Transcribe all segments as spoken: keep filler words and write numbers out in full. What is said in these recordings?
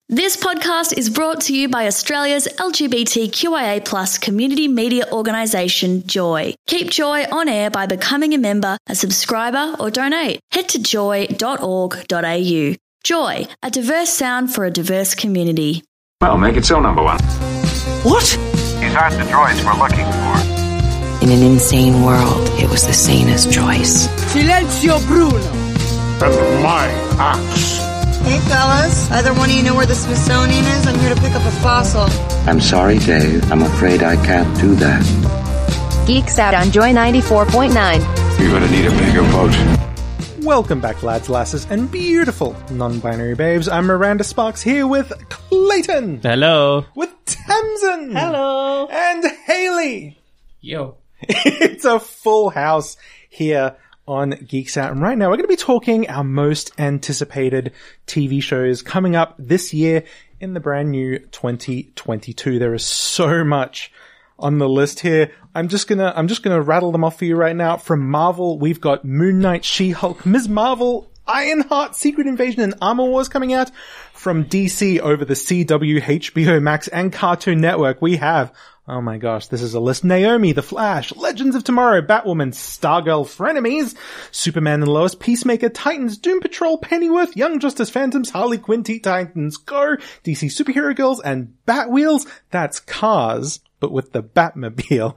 This podcast is brought to you by Australia's L G B T Q I A plus community media organisation, Joy. Keep Joy on air by becoming a member, a subscriber or donate. Head to joy dot org dot a u. Joy, a diverse sound for a diverse community. Well, make it so, number one. What? These aren't the droids we're looking for. In an insane world, it was the sanest choice. Silenzio Bruno! And my axe. Hey, fellas. Either one of you know where the Smithsonian is? I'm here to pick up a fossil. I'm sorry, Dave. I'm afraid I can't do that. Geeks Out on Joy ninety-four point nine. You're gonna need a bigger boat. Welcome back, lads, lasses, and beautiful non-binary babes. I'm Miranda Sparks here with Clayton. Hello. With Tamsin. Hello. And Haley. Yo. It's a full house here on Geeks Out. And right now we're going to be talking our most anticipated T V shows coming up this year in the brand new twenty twenty-two. There is so much on the list here. I'm just gonna, I'm just gonna rattle them off for you right now. From Marvel, we've got Moon Knight, She-Hulk, Miz Marvel, Ironheart, Secret Invasion, and Armor Wars coming out. From D C over the C W, H B O Max, and Cartoon Network, we have, oh my gosh, this is a list. Naomi, The Flash, Legends of Tomorrow, Batwoman, Stargirl, Frenemies, Superman and Lois, Peacemaker, Titans, Doom Patrol, Pennyworth, Young Justice, Phantoms, Harley Quinn, Teen Titans Go, D C Superhero Girls, and Batwheels. That's Cars, but with the Batmobile.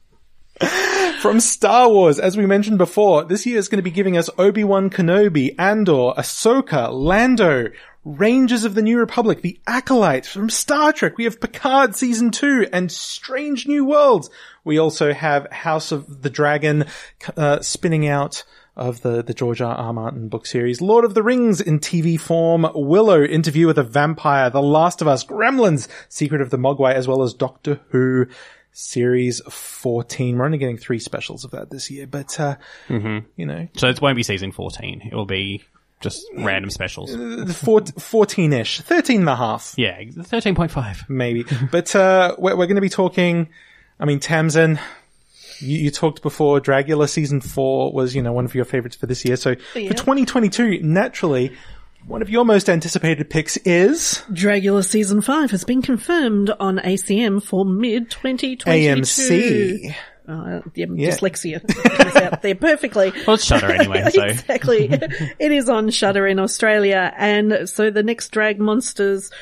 From Star Wars, as we mentioned before, this year is going to be giving us Obi-Wan Kenobi, Andor, Ahsoka, Lando, Rangers of the New Republic, The Acolyte. From Star Trek, we have Picard Season two and Strange New Worlds. We also have House of the Dragon uh, spinning out of the, the George R. R. Martin book series. Lord of the Rings in T V form, Willow, Interview with a Vampire, The Last of Us, Gremlins, Secret of the Mogwai, as well as Doctor Who Series fourteen. We're only getting three specials of that this year, but, uh, mm-hmm. you know. So it won't be season fourteen. It will be just random specials. Uh, fourteen-ish. thirteen and a half. Yeah, thirteen point five. Maybe. But, uh, we're, we're going to be talking, I mean, Tamsin, you, you talked before, Dragula Season four was, you know, one of your favorites for this year. So yeah. For twenty twenty-two, naturally, one of your most anticipated picks is Dragula Season five has been confirmed on A C M for mid twenty twenty-two. A M C. Uh, yeah, Yeah. Dyslexia comes out there perfectly. Well, it's Shudder anyway, so. Exactly. It is on Shudder in Australia, and so the next Drag Monsters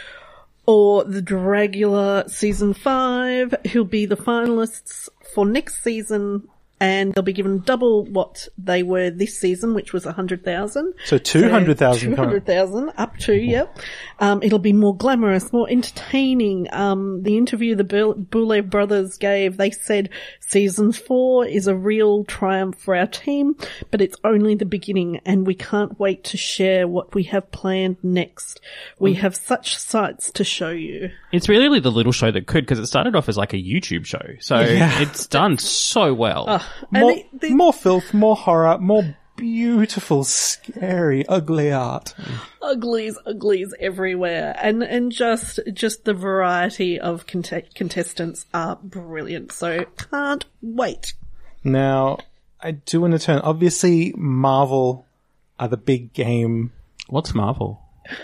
or the Dragula Season five, who'll be the finalists for next season, and they'll be given double what they were this season, which was one hundred thousand. So two hundred thousand. So two hundred thousand, up to, yep. Um, it'll be more glamorous, more entertaining. Um, the interview the Boulay brothers gave, they said season four is a real triumph for our team, but it's only the beginning, and we can't wait to share what we have planned next. We have such sights to show you. It's really the little show that could, because it started off as like a YouTube show. So Yeah. it's done so well. Oh, more, and it, the, more filth, more horror, more beautiful, scary, ugly art. uglies, uglies everywhere, and and just just the variety of cont- contestants are brilliant. So can't wait. Now, I do want to turn. Obviously, Marvel are the big game. What's Marvel?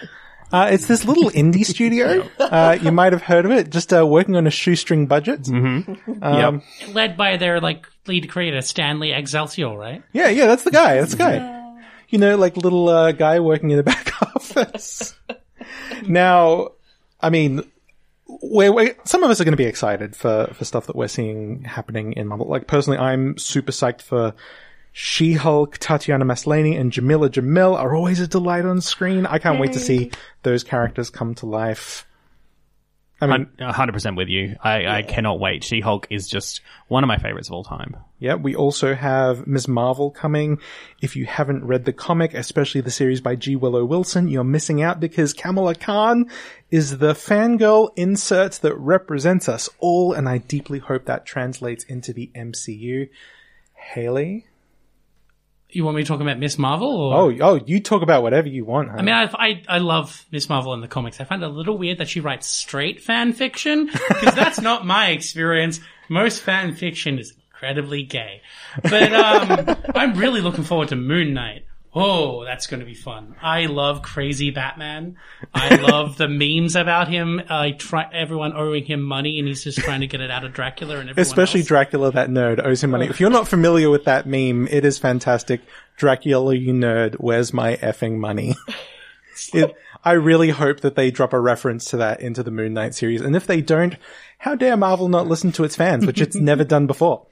Uh, it's this little indie studio. Uh, you might have heard of it. Just uh, working on a shoestring budget. Mm-hmm. Um, Yep. Led by their, like, lead creator, Stanley Excelsior, right? Yeah, yeah, that's the guy. That's the guy. You know, like little uh, guy working in the back office. Now, I mean, we're, we're, some of us are going to be excited for, for stuff that we're seeing happening in Marvel. Like, personally, I'm super psyched for She-Hulk. Tatiana Maslany and Jamila Jamil are always a delight on screen. I can't wait to see those characters come to life. I mean, one hundred percent with you. I, yeah. I cannot wait. She-Hulk is just one of my favorites of all time. Yeah, we also have Miz Marvel coming. If you haven't read the comic, especially the series by G. Willow Wilson, you're missing out, because Kamala Khan is the fangirl insert that represents us all, and I deeply hope that translates into the M C U. Haley? You want me to talk about Miss Marvel? Or? Oh, oh, you talk about whatever you want. Huh? I mean, I, I I love Miss Marvel in the comics. I find it a little weird that she writes straight fan fiction, because that's not my experience. Most fan fiction is incredibly gay. But um, I'm really looking forward to Moon Knight. Oh, that's going to be fun. I love crazy Batman. I love the memes about him. I try everyone owing him money, and he's just trying to get it out of Dracula and everyone Especially else. Dracula, that nerd, owes him money. If you're not familiar with that meme, it is fantastic. Dracula, you nerd, where's my effing money? It, I really hope that they drop a reference to that into the Moon Knight series. And if they don't, how dare Marvel not listen to its fans, which it's never done before.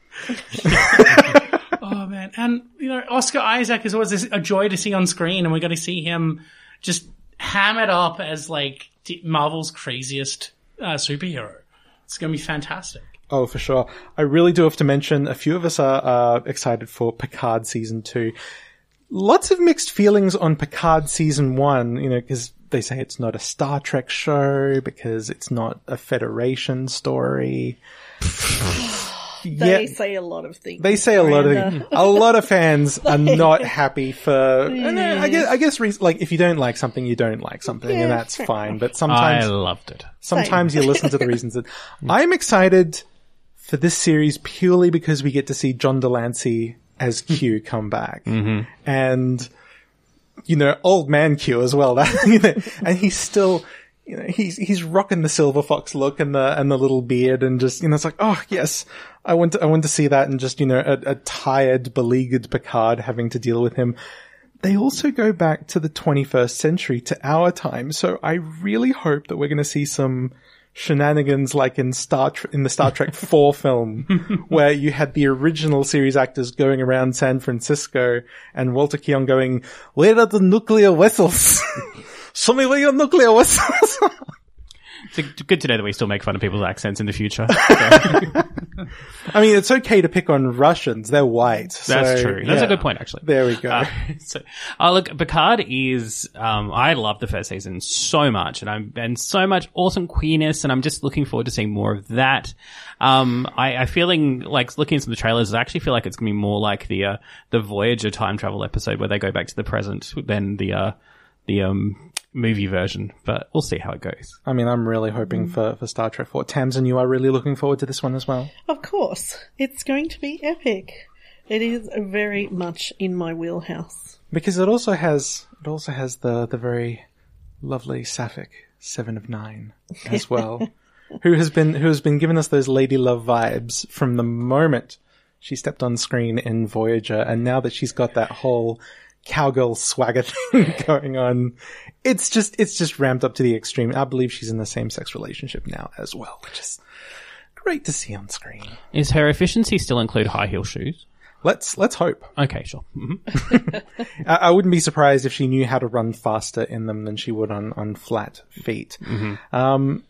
Oh man. And, you know, Oscar Isaac is always a joy to see on screen, and we're going to see him just hammered up as like Marvel's craziest uh, superhero. It's going to be fantastic. Oh, for sure. I really do have to mention a few of us are uh, excited for Picard season two. Lots of mixed feelings on Picard season one, you know, because they say it's not a Star Trek show, because it's not a Federation story. They yeah, say a lot of things. They say a lot of things. A lot of fans are not happy for, and I guess, I guess, re- like, if you don't like something, you don't like something, yeah, and that's fine. But sometimes, I loved it. Sometimes you listen to the reasons that I'm excited for this series purely because we get to see John Delancey as Q come back. Mm-hmm. And, you know, old man Q as well. That, you know, and he's still, you know, he's, he's rocking the Silver Fox look and the, and the little beard, and just, you know, it's like, oh yes, I want to, I want to see that, and just, you know, a, a tired, beleaguered Picard having to deal with him. They also go back to the twenty-first century, to our time. So I really hope that we're going to see some shenanigans like in Star Tre- in the Star Trek four film, where you had the original series actors going around San Francisco and Walter Keon going, "Where are the nuclear vessels? Show me where your nuclear vessels are." It's good to know that we still make fun of people's accents in the future. So. I mean, it's okay to pick on Russians. They're white. So, That's true. That's yeah. a good point, actually. There we go. Uh, so, uh, look, Picard is, um, I love the first season so much, and I'm, and so much awesome queerness, and I'm just looking forward to seeing more of that. Um, I, I feeling like looking at some of the trailers, I actually feel like it's going to be more like the, uh, the Voyager time travel episode where they go back to the present than the, uh, the, um, movie version, but we'll see how it goes. I mean, I'm really hoping for, for Star Trek four. Tamsin, you are really looking forward to this one as well? Of course. It's going to be epic. It is very much in my wheelhouse. Because it also has, it also has the, the very lovely Sapphic Seven of Nine as well, who has been, who has been giving us those Lady Love vibes from the moment she stepped on screen in Voyager, and now that she's got that whole cowgirl swagger thing going on, it's just, it's just ramped up to the extreme. I believe she's in the same-sex relationship now as well, which is great to see on screen. Is her efficiency still include high heel shoes? Let's, let's hope. Okay, sure. Mm-hmm. I, I wouldn't be surprised if she knew how to run faster in them than she would on, on flat feet. Mm-hmm. Um,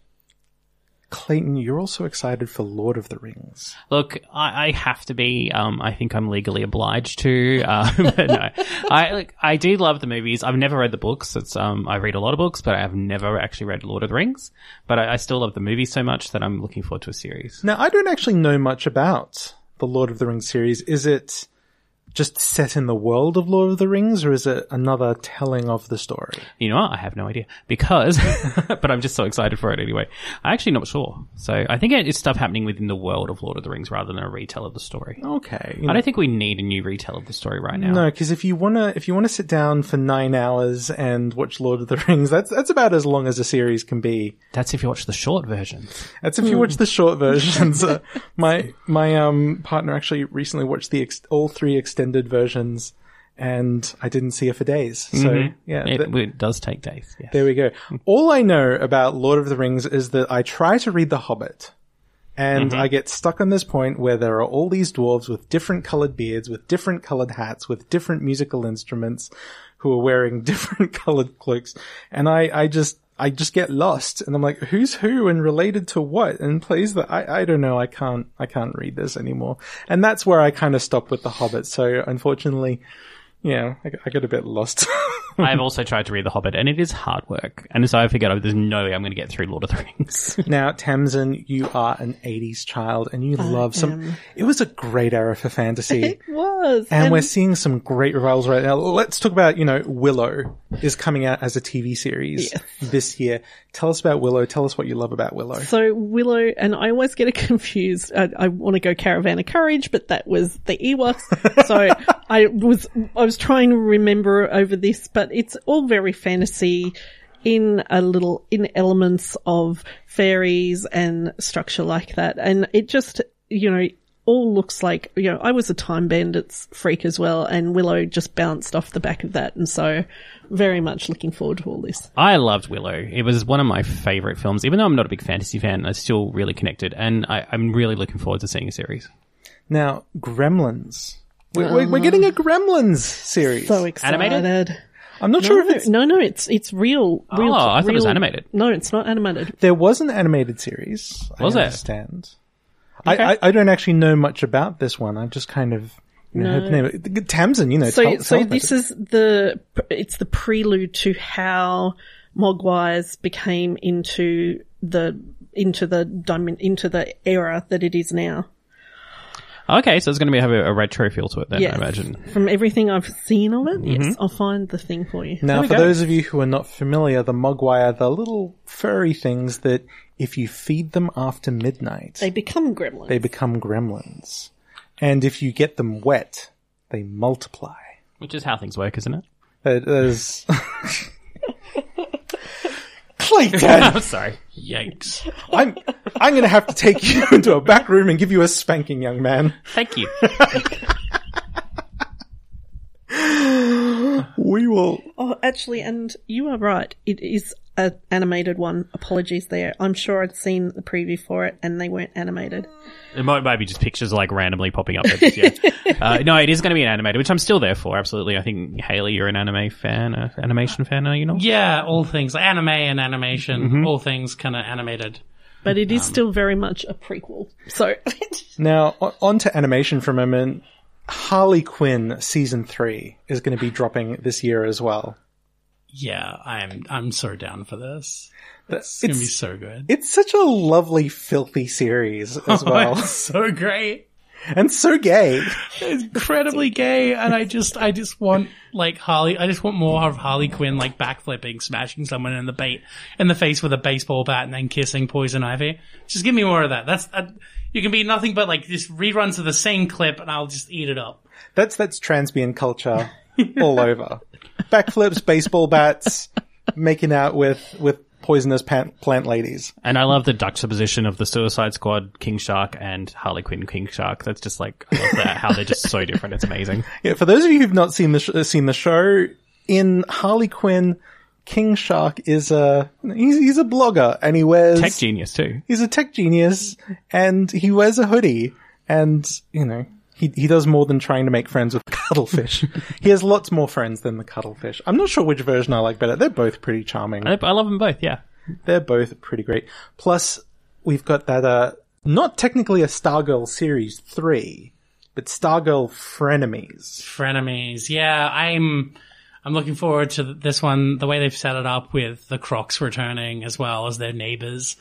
Clayton, you're also excited for Lord of the Rings. Look, I, I have to be. Um, I think I'm legally obliged to. Uh, but no, I like, I do love the movies. I've never read the books. It's um, I read a lot of books, but I have never actually read Lord of the Rings. But I, I still love the movies so much that I'm looking forward to a series. Now, I don't actually know much about the Lord of the Rings series. Is it just set in the world of Lord of the Rings, or is it another telling of the story? You know what? I have no idea because, but I'm just so excited for it anyway. I'm actually not sure. So I think it's stuff happening within the world of Lord of the Rings rather than a retell of the story. Okay. I don't think we need a new retell of the story right now. No, because if you wanna, if you wanna sit down for nine hours and watch Lord of the Rings, that's, that's about as long as a series can be. That's if you watch the short version. That's if you watch the short versions. uh, my, my, um, partner actually recently watched the, ex- all three extended versions, and I didn't see her for days. So, mm-hmm. yeah. It, th- it does take days. Yes. There we go. All I know about Lord of the Rings is that I try to read The Hobbit, and mm-hmm. I get stuck on this point where there are all these dwarves with different colored beards, with different colored hats, with different musical instruments, who are wearing different colored cloaks, and I, I just, I just get lost, and I'm like, who's who and related to what, and plays that, I, I don't know, I can't, I can't read this anymore. And that's where I kind of stopped with The Hobbit, so unfortunately, yeah, I, I got a bit lost. I've also tried to read The Hobbit, and it is hard work. And so I figured, oh, there's no way I'm going to get through Lord of the Rings. Now, Tamsin, you are an eighties child, and you I love some... Am. It was a great era for fantasy. It was. And, and we're seeing some great revivals right now. Let's talk about, you know, Willow is coming out as a T V series yes. this year. Tell us about Willow. Tell us what you love about Willow. So Willow, and I always get it confused. I, I want to go Caravan of Courage, but that was the Ewoks. So I was I was trying to remember over this, but it's all very fantasy in a little in elements of fairies and structure like that, and it just you know all looks like you know I was a Time Bandits freak as well, and Willow just bounced off the back of that, and so very much looking forward to all this. I loved Willow. It was one of my favourite films, even though I'm not a big fantasy fan. I still really connected, and I, I'm really looking forward to seeing a series. Now, Gremlins. We're, we're, we're getting a Gremlins series. So excited. Animated? I'm not no, sure if it's... No, no, it's it's real. real Oh, I thought real, it was animated. No, it's not animated. There was an animated series. Was I there? understand. Okay. I, I, I don't actually know much about this one. I just kind of... You know, No. heard the name of it. Tamsin, you know. So, tell, so tell this about it. is the it's the prelude to how Mogwais became into the into the diamond into the era that it is now. Okay, so it's going to be have a, a retro feel to it then, Yes. I imagine. From everything I've seen of it, Mm-hmm. yes, I'll find the thing for you. Now, we for go. those of you who are not familiar, the Mogwai are the little furry things that if you feed them after midnight, They become gremlins. they become gremlins. And if you get them wet, they multiply. Which is how things work, isn't it? That is... Clayton! I'm sorry. Yikes. I'm, I'm gonna have to take you into a back room and give you a spanking, young man. Thank you. We will... Oh, actually, and you are right. It is an animated one. Apologies there. I'm sure I'd seen the preview for it, and they weren't animated. It might maybe just pictures like randomly popping up. There, yeah. uh, no, it is going to be an animated, which I'm still there for. Absolutely. I think Haley, you're an anime fan, uh, animation fan, are you not? Yeah, all things like anime and animation, Mm-hmm. all things kind of animated. But it Um, is still very much a prequel. So, Now, o- on to animation for a moment. Harley Quinn season three is going to be dropping this year as well. Yeah, I'm I'm so down for this. It's, It's gonna be so good. it's such a lovely, filthy series as well. It's so great. And so gay. It's incredibly gay, and I just I just want like Harley. I just want more of Harley Quinn like backflipping, smashing someone in the bait in the face with a baseball bat, and then kissing Poison Ivy. Just give me more of that. That's uh, you can be nothing but like just reruns of the same clip, and I'll just eat it up. That's, that's transbian culture all over. Backflips, baseball bats, making out with, with poisonous plant, plant ladies. And I love the juxtaposition of the Suicide Squad King Shark and Harley Quinn King Shark. That's just like, I love that, how they're just so different. It's amazing. Yeah, for those of you who've not seen the sh- seen the show, in Harley Quinn, King Shark is a he's, he's a blogger, and he wears Tech genius too. He's a tech genius, and he wears a hoodie, and you know he he does more than trying to make friends with cuttlefish. He has lots more friends than the cuttlefish. I'm not sure which version I like better. They're both pretty charming. I, I love them both. Yeah. They're both pretty great. Plus, we've got that uh not technically a Stargirl series three, but Stargirl Frenemies. Frenemies, yeah. I'm I'm looking forward to this one. The way they've set it up with the Crocs returning as well as their neighbors.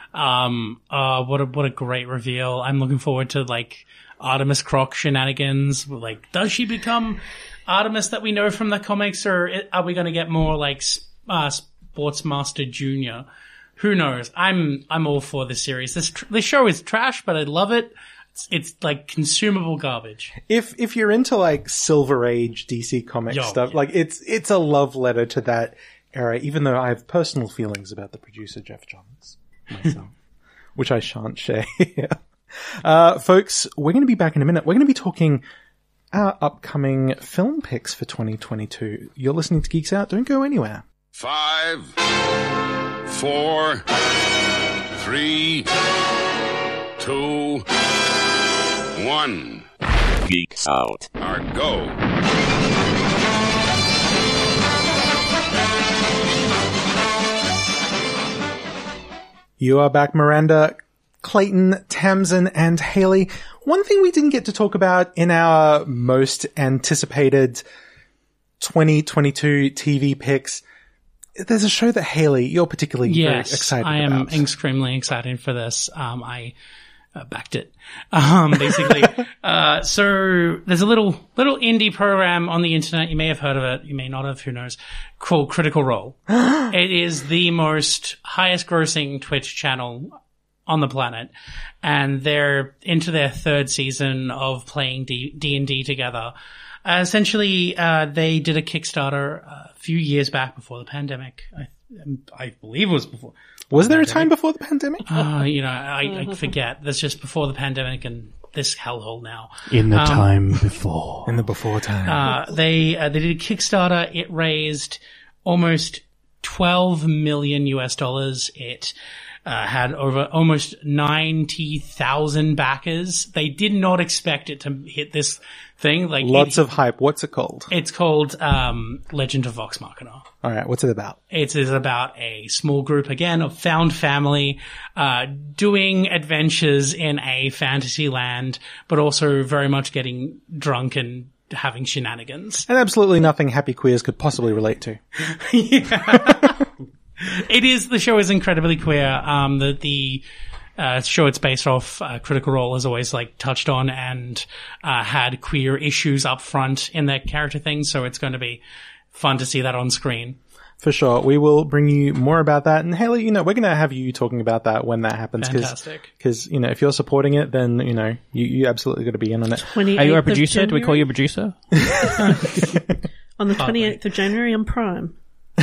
Um, uh, what a what a great reveal! I'm looking forward to like Artemis Croc shenanigans. Like, does she become Artemis that we know from the comics, or are we going to get more like uh, Sportsmaster Junior? Who knows? I'm I'm all for this series. This tr- this show is trash, but I love it. It's, it's like consumable garbage. If if you're into like Silver Age D C comic Yo, stuff, yeah. like it's it's a love letter to that era. Even though I have personal feelings about the producer Jeff Johns myself, which I shan't share. uh, folks, we're going to be back in a minute. We're going to be talking our upcoming film picks for twenty twenty-two. You're listening to Geeks Out. Don't go anywhere. Five, four, three, two, one. Geeks Out. Our go. You are back, Miranda, Clayton, Tamsin, and Haley. One thing we didn't get to talk about in our most anticipated twenty twenty-two T V picks, there's a show that Haley, you're particularly very Yes, excited I am about. extremely excited for this. Um, I uh, backed it. Um, basically, uh, so there's a little little indie program on the internet. You may have heard of it. You may not have. Who knows? Called Critical Role. It is the most highest grossing Twitch channel on the planet, and they're into their third season of playing D and D together. Uh, essentially, uh, they did a Kickstarter uh, a few years back before the pandemic. I, I believe it was before. Was there a time before the pandemic? Uh, you know, I, I forget. That's just before the pandemic and this hellhole now. In the Um, time before. In the before time. Uh, they, uh, they did a Kickstarter. It raised almost twelve million U S dollars. It, uh, had over almost ninety thousand backers. They did not expect it to hit this thing. Like Lots it, of hype. What's it called? It's called, um, Legend of Vox Machina. All right. What's it about? It is about a small group, again, of found family, uh, doing adventures in a fantasy land, but also very much getting drunk and having shenanigans. And absolutely nothing happy queers could possibly relate to. Yeah. It is, the show is incredibly queer. Um, the, the, uh, show it's based off, uh, Critical Role has always, like, touched on and, uh, had queer issues up front in their character things, so it's going to be fun to see that on screen. For sure. We will bring you more about that. And Haley, you know, we're going to have you talking about that when that happens. Fantastic. Because, you know, if you're supporting it, then, you know, you, you absolutely got to be in on it. Are you a producer? Do we call you a producer? On the twenty-eighth of January on Prime.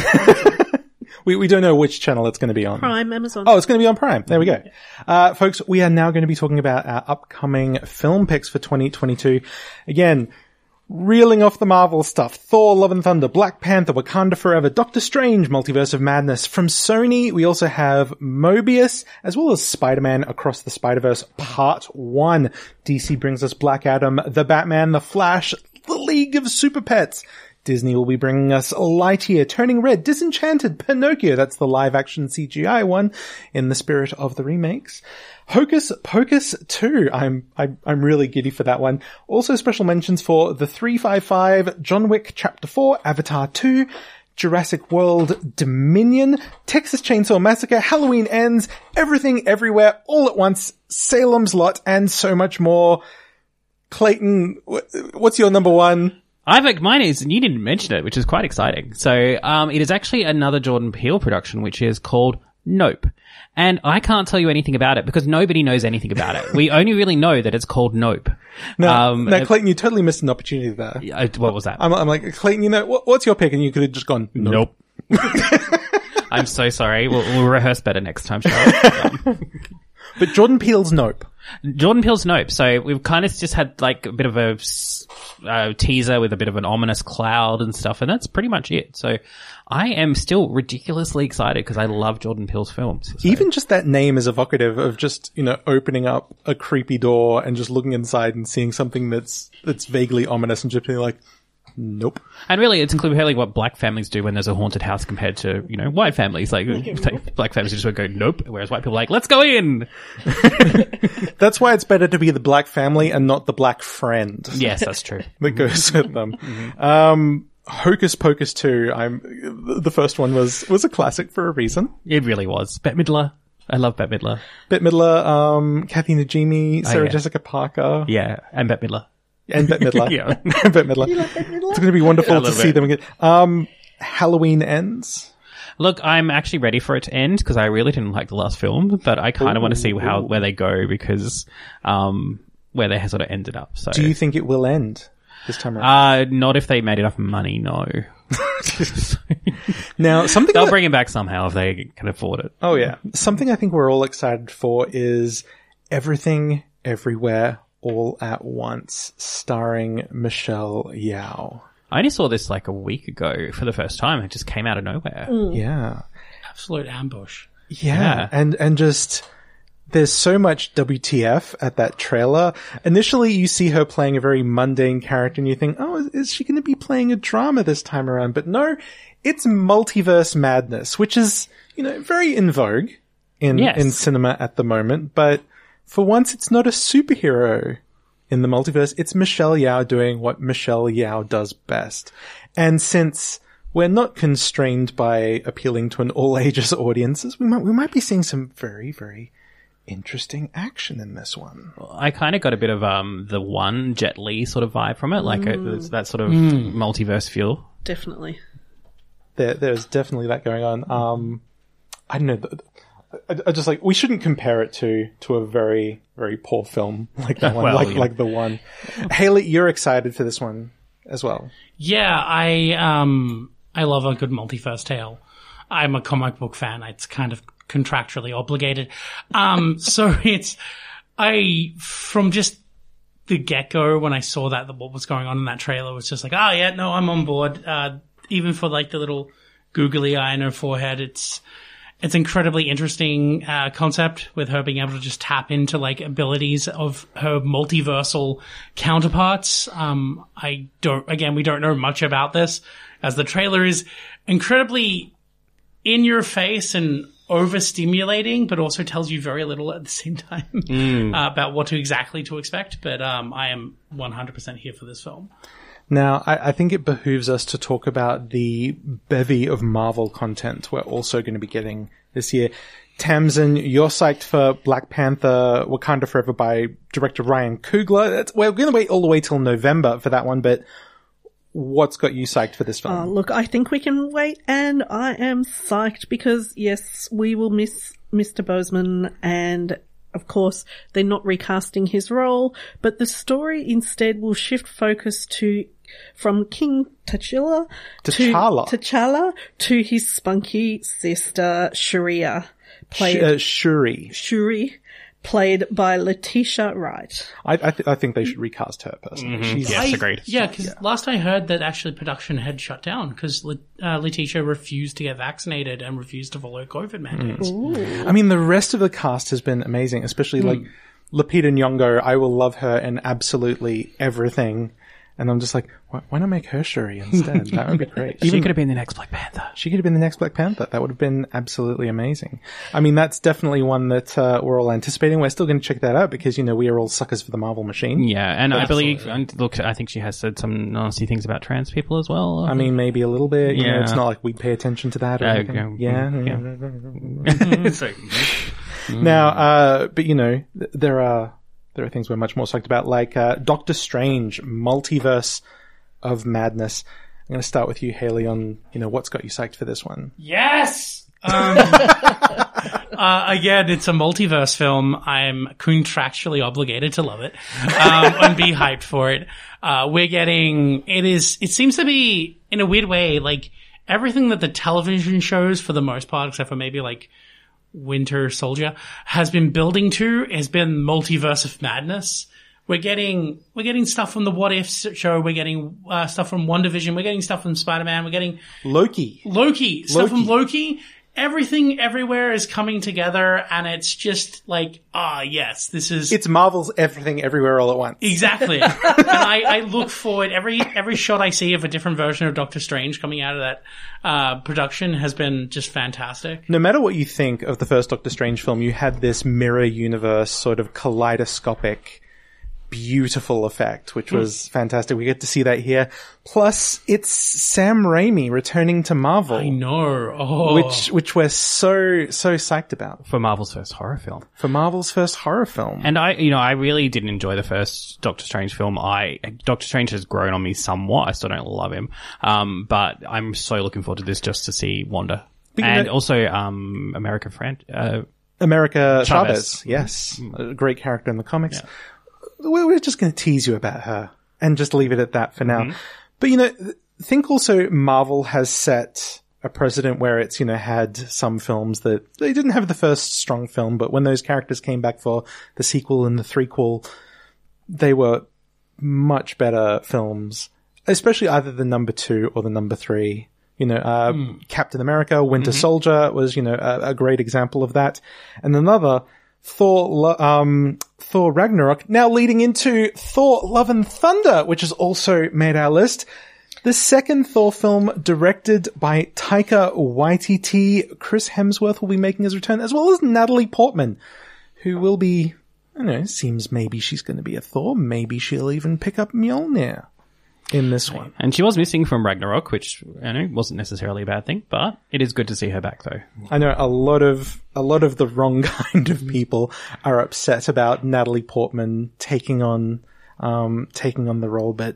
We we don't know which channel it's going to be on. Prime, Amazon. Oh, it's going to be on Prime. There we go. Uh, folks, we are now going to be talking about our upcoming film picks for twenty twenty-two. Again, reeling off the Marvel stuff. Thor, Love and Thunder, Black Panther, Wakanda Forever, Doctor Strange, Multiverse of Madness. From Sony, we also have Mobius, as well as Spider-Man Across the Spider-Verse Part one. D C brings us Black Adam, The Batman, The Flash, The League of Super Pets. Disney will be bringing us Lightyear, Turning Red, Disenchanted, Pinocchio, that's the live-action C G I one, in the spirit of the remakes. Hocus Pocus two, I'm, I, I'm really giddy for that one. Also special mentions for The three five five, John Wick Chapter four, Avatar two, Jurassic World Dominion, Texas Chainsaw Massacre, Halloween Ends, Everything Everywhere, All at Once, Salem's Lot, and so much more. Clayton, what's your number one? I've, mine is, and you didn't mention it, which is quite exciting. So, um, it is actually another Jordan Peele production, which is called Nope. And I can't tell you anything about it because nobody knows anything about it. We only really know that it's called Nope. No, um, no, Clayton, you totally missed an opportunity there. Uh, what was that? I'm, I'm like, Clayton, you know, what, what's your pick? And you could have just gone, nope. Nope. I'm so sorry. We'll, we'll rehearse better next time, shall we? But Jordan Peele's Nope. Jordan Peele's Nope. So we've kind of just had like a bit of a uh, teaser with a bit of an ominous cloud and stuff, and that's pretty much it. So I am still ridiculously excited because I love Jordan Peele's films. So. Even just that name is evocative of just, you know, opening up a creepy door and just looking inside and seeing something that's that's vaguely ominous and just being like, nope. And really, it's clearly what black families do when there's a haunted house compared to, you know, white families. Like, like black families just would go, nope, whereas white people are like, let's go in. That's why it's better to be the black family and not the black friend. Yes, that's true. That goes with them. Mm-hmm. Um, Hocus Pocus two, I'm, the first one was, was a classic for a reason. It really was. Bette Midler. I love Bette Midler. Bette Midler, um, Kathy Najimy, Sarah oh, yeah. Jessica Parker. Yeah, and Bette Midler. And Bette Midler. Yeah. Bette Midler. You like Bette Midler? It's going to be wonderful to see bit. them again. Um, Halloween Ends. Look, I'm actually ready for it to end because I really didn't like the last film, but I kind of want to see how, where they go because, um, where they sort of ended up. So. Do you think it will end this time around? Uh, not if they made enough money, no. Now, something They'll that... bring it back somehow if they can afford it. Oh yeah. Something I think we're all excited for is Everything, Everywhere, All at Once, starring Michelle Yeoh. I only saw this like a week ago for the first time. It just came out of nowhere. Mm. Yeah. Absolute ambush. Yeah. Yeah. And, and just, there's so much W T F at that trailer. Initially, you see her playing a very mundane character and you think, oh, is, is she going to be playing a drama this time around? But no, it's multiverse madness, which is, you know, very in vogue in, Yes. in cinema at the moment. But for once, it's not a superhero in the multiverse. It's Michelle Yeoh doing what Michelle Yeoh does best. And since we're not constrained by appealing to an all ages audiences, we might, we might be seeing some very, very interesting action in this one. I kind of got a bit of um the one Jet Li sort of vibe from it, like Mm. a, it's that sort of Mm. multiverse feel. Definitely. There, there's definitely that going on. Um, I don't know. I, I just like, we shouldn't compare it to, to a very, very poor film like that one, Well, like, yeah. like the one. Haley, you're excited for this one. as well. Yeah, I um I love a good multiverse tale. I'm a comic book fan. It's kind of contractually obligated. Um, so it's I from just the get-go when I saw that what was going on in that trailer was just like, oh yeah, no, I'm on board. Uh, even for like the little googly eye in her forehead, it's it's incredibly interesting uh, concept with her being able to just tap into like abilities of her multiversal counterparts. Um, I don't, again, we don't know much about this as the trailer is incredibly in your face and overstimulating, but also tells you very little at the same time mm. uh, about what to exactly to expect. But um, I am one hundred percent here for this film. Now, I, I think it behooves us to talk about the bevy of Marvel content we're also going to be getting this year. Tamsin, you're psyched for Black Panther Wakanda Forever by director Ryan Coogler. That's, we're going to wait all the way till November for that one, but what's got you psyched for this film? Uh, look, I think we can wait, and I am psyched because, yes, we will miss Mister Boseman, and of course, they're not recasting his role, but the story instead will shift focus to from King T'Challa to T'Challa. T'Challa to his spunky sister Shuri, played Sh- uh, Shuri. Shuri, played by Letitia Wright. I, I, th- I think they should recast her personally. Mm-hmm. She's yes, I, agreed. Yeah, because yeah. last I heard that actually production had shut down because uh, Letitia refused to get vaccinated and refused to follow COVID mandates. Mm. I mean, the rest of the cast has been amazing, especially mm. like Lupita Nyong'o. I will love her in absolutely everything. And I'm just like, why, why not make her Shuri instead? That would be great. She could have been the next Black Panther. She could have been the next Black Panther. That would have been absolutely amazing. I mean, that's definitely one that uh, we're all anticipating. We're still going to check that out because, you know, we are all suckers for the Marvel machine. Yeah, and but I believe, and look, I think she has said some nasty things about trans people as well. I mean, maybe a little bit. You Yeah. know, it's not like we pay attention to that or Uh, anything. yeah. Yeah. So- Now, uh, but you know, th- there are there are things we're much more psyched about, like uh, Doctor Strange, Multiverse of Madness. I'm going to start with you, Haley, on, you know, what's got you psyched for this one? Yes! Um, uh, again, it's a multiverse film. I'm contractually obligated to love it um, and be hyped for it. Uh, we're getting, it is, it seems to be, in a weird way, like everything that the television shows, for the most part, except for maybe like Winter Soldier, has been building to, has been Multiverse of Madness. We're getting, we're getting stuff from the What If show. We're getting uh, stuff from WandaVision. We're getting stuff from Spider-Man. We're getting Loki. Loki. Stuff Loki. from Loki. Everything everywhere is coming together, and it's just like, ah, yes, this is... It's Marvel's Everything Everywhere All at Once. Exactly. And I, I look forward, every every shot I see of a different version of Doctor Strange coming out of that uh production has been just fantastic. No matter what you think of the first Doctor Strange film, you had this mirror universe sort of kaleidoscopic beautiful effect, which was mm. fantastic. We get to see that here. Plus, it's Sam Raimi returning to Marvel. I know. Oh. Which, which we're so, so psyched about. For Marvel's first horror film. For Marvel's first horror film. And I, you know, I really didn't enjoy the first Doctor Strange film. I, Doctor Strange has grown on me somewhat. I still don't love him. Um, but I'm so looking forward to this just to see Wanda. But and know, also, um, America Fran, uh, America Chavez. Chavez. Yes. Mm. A great character in the comics. Yeah. We're just going to tease you about her and just leave it at that for now. Mm-hmm. But, you know, think also Marvel has set a precedent where it's, you know, had some films that they didn't have the first strong film, but when those characters came back for the sequel and the threequel, they were much better films, especially either the number two or the number three. You know, uh, mm. Captain America, Winter mm-hmm. Soldier was, you know, a, a great example of that. And another, Thor, um, Thor Ragnarok, now leading into Thor Love and Thunder, which has also made our list. The second Thor film directed by Taika Waititi. Chris Hemsworth will be making his return, as well as Natalie Portman, who will be, I don't know, seems maybe she's going to be a Thor. Maybe she'll even pick up Mjolnir in this one. And she was missing from Ragnarok, which, I know, wasn't necessarily a bad thing, but it is good to see her back, though. I know a lot of, a lot of the wrong kind of people are upset about Natalie Portman taking on, um, taking on the role, but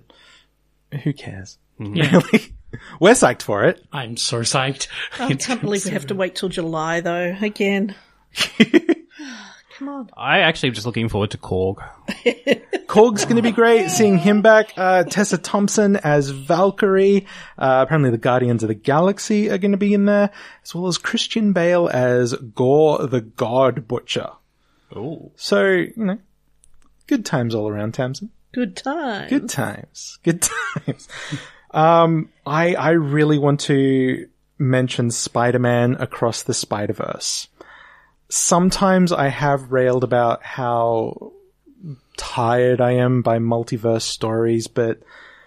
who cares? Yeah. Really? We're psyched for it. I'm so psyched. I can't believe we have to wait till July, though, again. Come on. I actually am just looking forward to Korg. Korg's going to be great. Seeing him back. Uh, Tessa Thompson as Valkyrie. Uh, apparently the Guardians of the Galaxy are going to be in there, as well as Christian Bale as Gore the God Butcher. Oh. So, you know, good times all around, Tamsin. Good times. Good times. Good times. um, I, I really want to mention Spider-Man Across the Spider-Verse. Sometimes I have railed about how tired I am by multiverse stories, but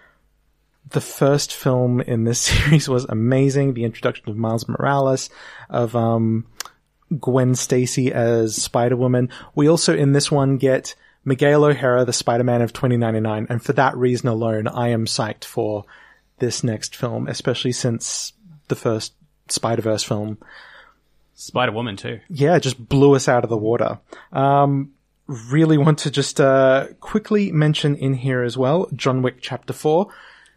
the first film in this series was amazing. The introduction of Miles Morales, of um, Gwen Stacy as Spider-Woman. We also, in this one, get Miguel O'Hara, the Spider-Man of twenty ninety-nine, and for that reason alone, I am psyched for this next film, especially since the first Spider-Verse film, Spider-Woman too. Yeah, just blew us out of the water. Um, really want to just uh quickly mention in here as well, John Wick Chapter four.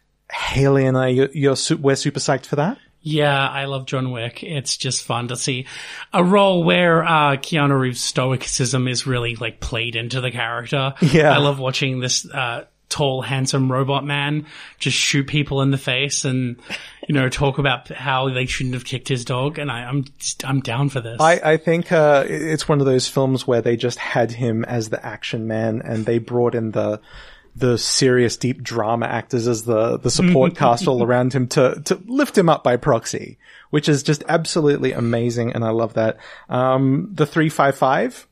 Haley and I, you're, you're su- we're super psyched for that. Yeah, I love John Wick. It's just fun to see a role where uh Keanu Reeves' stoicism is really like played into the character. Yeah. I love watching this uh tall, handsome robot man just shoot people in the face and, you know, talk about how they shouldn't have kicked his dog. And I, I'm just, I'm down for this. I, I think uh it's one of those films where they just had him as the action man and they brought in the the serious, deep drama actors as the the support cast all around him to to lift him up by proxy, which is just absolutely amazing, and I love that. Um, the three five five.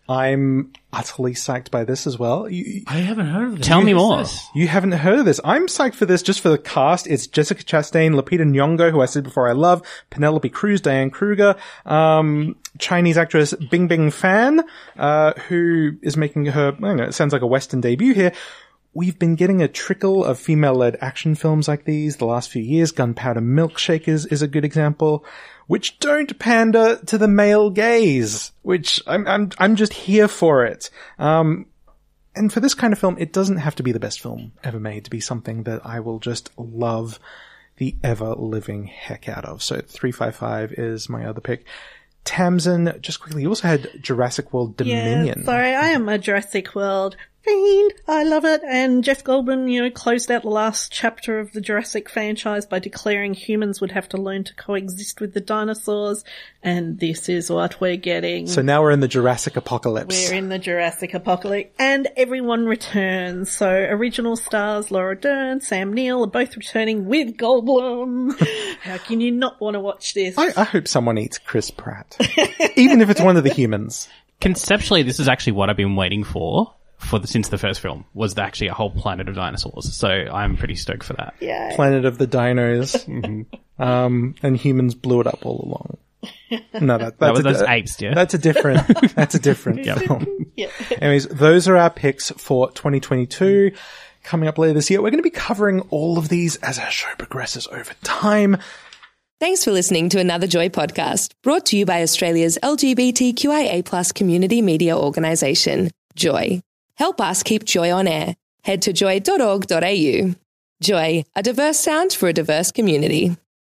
I'm utterly psyched by this as well. You, I haven't heard of this. Tell me more. This? You haven't heard of this. I'm psyched for this just for the cast. It's Jessica Chastain, Lupita Nyong'o, who I said before I love, Penelope Cruz, Diane Kruger, um, Chinese actress Bing Bing Fan, uh, who is making her, I don't know, it sounds like a Western debut here. We've been getting a trickle of female-led action films like these the last few years. Gunpowder Milkshake is, is a good example, which don't pander to the male gaze, which I'm, I'm, I'm just here for it. Um, and for this kind of film, it doesn't have to be the best film ever made to be something that I will just love the ever-living heck out of. So three five five is my other pick. Tamsin, just quickly, you also had Jurassic World Dominion. Yeah, sorry, I am a Jurassic World fiend. I love it. And Jeff Goldblum, you know, closed out the last chapter of the Jurassic franchise by declaring humans would have to learn to coexist with the dinosaurs. And this is what we're getting. So now we're in the Jurassic apocalypse. We're in the Jurassic apocalypse. And everyone returns. So original stars Laura Dern, Sam Neill are both returning with Goldblum. How can you not want to watch this? I, I hope someone eats Chris Pratt. Even if it's one of the humans. Conceptually, this is actually what I've been waiting for. For the, since the first film was actually a whole planet of dinosaurs, so I'm pretty stoked for that. Yeah, Planet of the Dinos, mm-hmm. um, and humans blew it up all along. No, that, that's that was a, those apes, yeah. That's a different. That's a different film. Yeah. Anyways, those are our picks for twenty twenty-two. Coming up later this year, we're going to be covering all of these as our show progresses over time. Thanks for listening to another Joy podcast, brought to you by Australia's L G B T Q I A plus community media organisation, Joy. Help us keep Joy on air. Head to joy dot org dot a u. Joy, a diverse sound for a diverse community.